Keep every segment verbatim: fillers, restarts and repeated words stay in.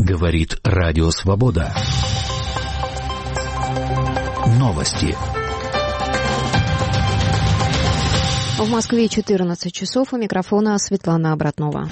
Говорит Радио Свобода. Новости. В Москве четырнадцать часов. У микрофона Светлана Обратнова.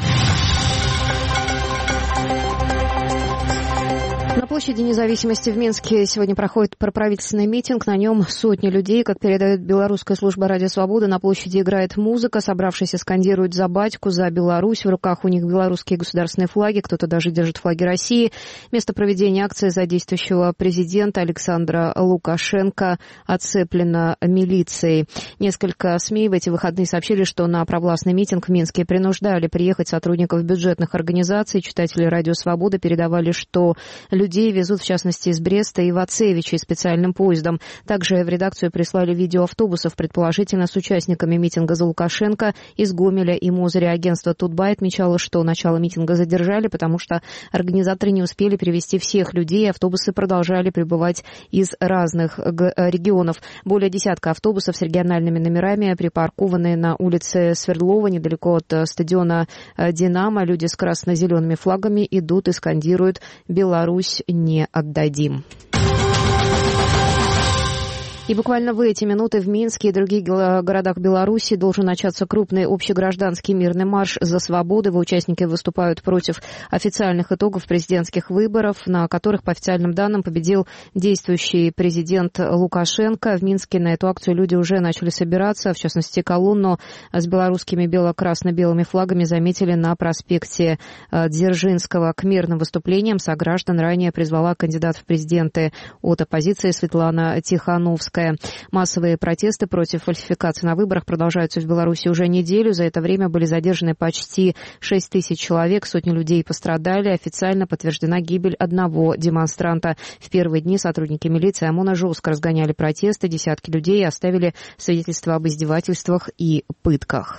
На площади Независимости в Минске сегодня проходит проправительственный митинг. На нем сотни людей. Как передает белорусская служба «Радио Свобода», на площади играет музыка. Собравшиеся скандируют «За батьку», «За Беларусь». В руках у них белорусские государственные флаги. Кто-то даже держит флаги России. Место проведения акции за действующего президента Александра Лукашенко оцеплено милицией. Несколько СМИ в эти выходные сообщили, что на провластный митинг в Минске принуждали приехать сотрудников бюджетных организаций. Читатели «Радио Свобода» передавали, что людей везут, в частности, из Бреста и Вацевичей специальным поездом. Также в редакцию прислали видео автобусов, предположительно с участниками митинга за Лукашенко из Гомеля и Мозыря. Агентство Тутбай отмечало, что начало митинга задержали, потому что организаторы не успели перевезти всех людей. Автобусы продолжали прибывать из разных регионов. Более десятка автобусов с региональными номерами припаркованы на улице Свердлова, недалеко от стадиона «Динамо». Люди с красно-зелеными флагами идут и скандируют «Беларусь не отдадим». И буквально в эти минуты в Минске и других городах Беларуси должен начаться крупный общегражданский мирный марш за свободу. Его участники выступают против официальных итогов президентских выборов, на которых, по официальным данным, победил действующий президент Лукашенко. В Минске на эту акцию люди уже начали собираться. В частности, колонну с белорусскими бело-красно-белыми флагами заметили на проспекте Дзержинского. К мирным выступлениям сограждан ранее призвала кандидат в президенты от оппозиции Светлана Тихановская. Массовые протесты против фальсификации на выборах продолжаются в Беларуси уже неделю. За это время были задержаны почти шесть тысяч человек, сотни людей пострадали. Официально подтверждена гибель одного демонстранта. В первые дни сотрудники милиции ОМОНа жестко разгоняли протесты. Десятки людей оставили свидетельства об издевательствах и пытках.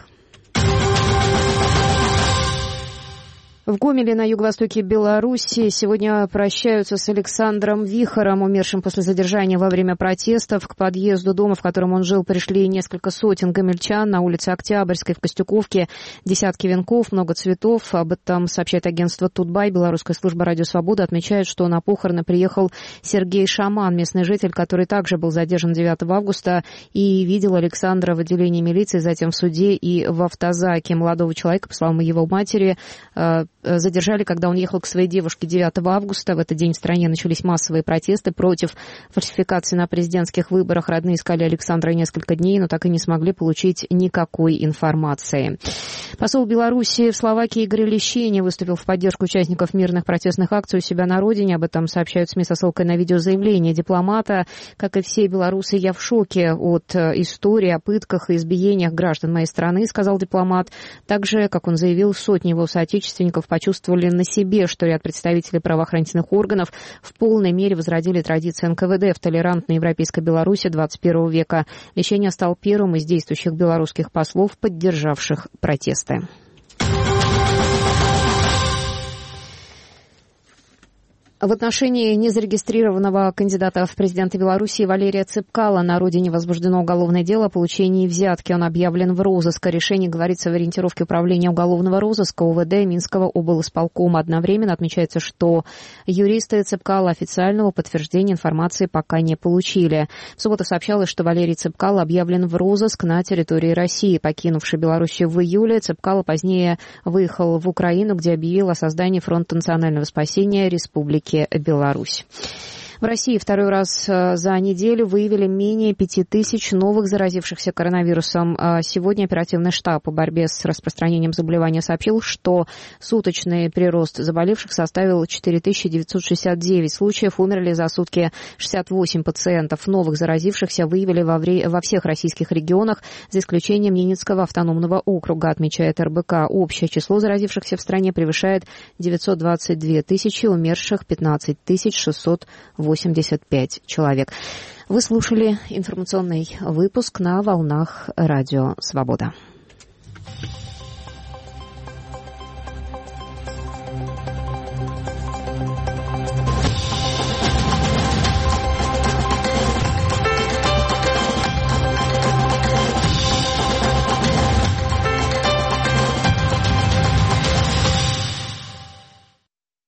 В Гомеле на юго-востоке Беларуси сегодня прощаются с Александром Вихором, умершим после задержания во время протестов. К подъезду дома, в котором он жил, пришли несколько сотен гомельчан. На улице Октябрьской в Костюковке десятки венков, много цветов. Об этом сообщает агентство Тутбай. Белорусская служба «Радио Свобода» отмечает, что на похороны приехал Сергей Шаман, местный житель, который также был задержан девятого августа и видел Александра в отделении милиции, затем в суде и в автозаке. Молодого человека, по словам его матери, задержали, когда он ехал к своей девушке девятого августа. В этот день в стране начались массовые протесты против фальсификации на президентских выборах. Родные искали Александра несколько дней, но так и не смогли получить никакой информации. Посол Беларуси в Словакии Игорь Лещини выступил в поддержку участников мирных протестных акций у себя на родине. Об этом сообщают СМИ со ссылкой на видеозаявление дипломата. Как и все белорусы, я в шоке от истории о пытках и избиениях граждан моей страны, сказал дипломат. Также, как он заявил, сотни его соотечественников почувствовали на себе, что ряд представителей правоохранительных органов в полной мере возродили традиции эн ка вэ дэ в толерантной европейской Беларуси двадцать первого века. Лещини стал первым из действующих белорусских послов, поддержавших протесты. В отношении незарегистрированного кандидата в президенты Беларуси Валерия Цепкала на родине возбуждено уголовное дело о получении взятки. Он объявлен в розыск. О решении говорится в ориентировке управления уголовного розыска о вэ дэ Минского облсполкома. Одновременно отмечается, что юристы Цепкала официального подтверждения информации пока не получили. В субботу сообщалось, что Валерий Цепкал объявлен в розыск на территории России. Покинувший Белоруссию в июле, Цепкала позднее выехал в Украину, где объявил о создании Фронта национального спасения Республики Беларусь. В России второй раз за неделю выявили менее пяти тысяч новых заразившихся коронавирусом. Сегодня оперативный штаб по борьбе с распространением заболевания сообщил, что суточный прирост заболевших составил четыре тысячи девятьсот шестьдесят девять случаев. Умерли за сутки шестьдесят восемь пациентов. Новых заразившихся выявили во, вре... во всех российских регионах, за исключением Ненецкого автономного округа, отмечает эр бэ ка. Общее число заразившихся в стране превышает девятьсот двадцать две тысячи, умерших пятнадцать тысяч шестьсот восемьдесят пять человек. Вы слушали информационный выпуск на волнах Радио Свобода.